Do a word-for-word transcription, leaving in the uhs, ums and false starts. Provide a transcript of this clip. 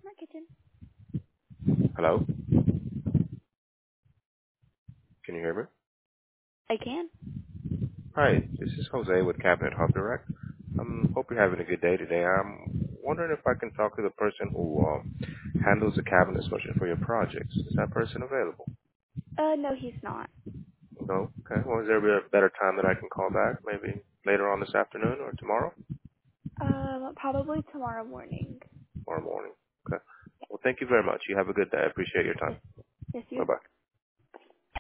Smart Kitchen. Hello? Can you hear me? I can. Hi, this is Jose with Cabinet Hub Direct. Um, hope you're having a good day today. I'm wondering if I can talk to the person who um, handles the cabinet solution for your projects. Is that person available? Uh, no, he's not. No? Okay. Well, is there a better time that I can call back? Maybe later on this afternoon or tomorrow? Um, probably tomorrow morning. Or morning? Okay. Well, thank you very much. You have a good day. I appreciate your time. Yes, yes, you as Bye-bye.